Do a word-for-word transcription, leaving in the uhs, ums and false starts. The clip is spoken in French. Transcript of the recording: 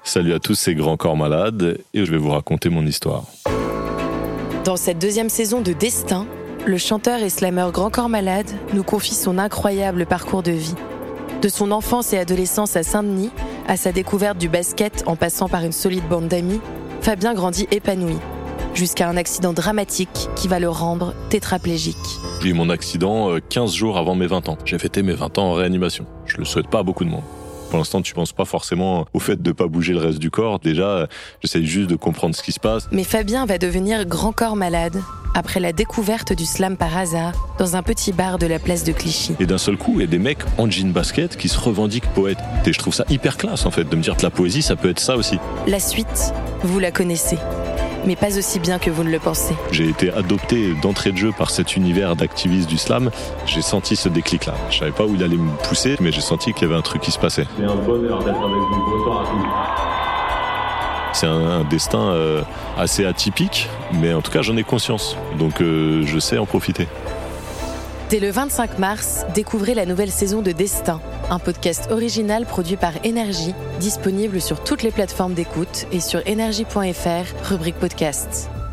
Salut à tous, c'est Grand Corps Malade et je vais vous raconter mon histoire. Dans cette deuxième saison de Destin, le chanteur et slameur Grand Corps Malade nous confie son incroyable parcours de vie. De son enfance et adolescence à Saint-Denis, à sa découverte du basket en passant par une solide bande d'amis, Fabien grandit épanoui, jusqu'à un accident dramatique qui va le rendre tétraplégique. J'ai eu mon accident quinze jours avant mes vingt ans. J'ai fêté mes vingt ans en réanimation. Je le souhaite pas à beaucoup de monde. Pour l'instant, tu penses pas forcément au fait de pas bouger le reste du corps. Déjà, j'essaye juste de comprendre ce qui se passe. Mais Fabien va devenir Grand Corps Malade après la découverte du slam par hasard dans un petit bar de la place de Clichy. Et d'un seul coup, il y a des mecs en jean basket qui se revendiquent poètes. Et je trouve ça hyper classe, en fait, de me dire que la poésie, ça peut être ça aussi. La suite, vous la connaissez, mais pas aussi bien que vous ne le pensez. J'ai été adopté d'entrée de jeu par cet univers d'activistes du slam. J'ai senti ce déclic-là. Je savais pas où il allait me pousser, mais j'ai senti qu'il y avait un truc qui se passait. C'est un bonheur d'être avec vous. Bonsoir à tous. C'est un, un destin euh, assez atypique, mais en tout cas, j'en ai conscience. Donc, euh, je sais en profiter. Dès le vingt-cinq mars, découvrez la nouvelle saison de Destin, un podcast original produit par Énergie, disponible sur toutes les plateformes d'écoute et sur énergie point f r, rubrique podcast.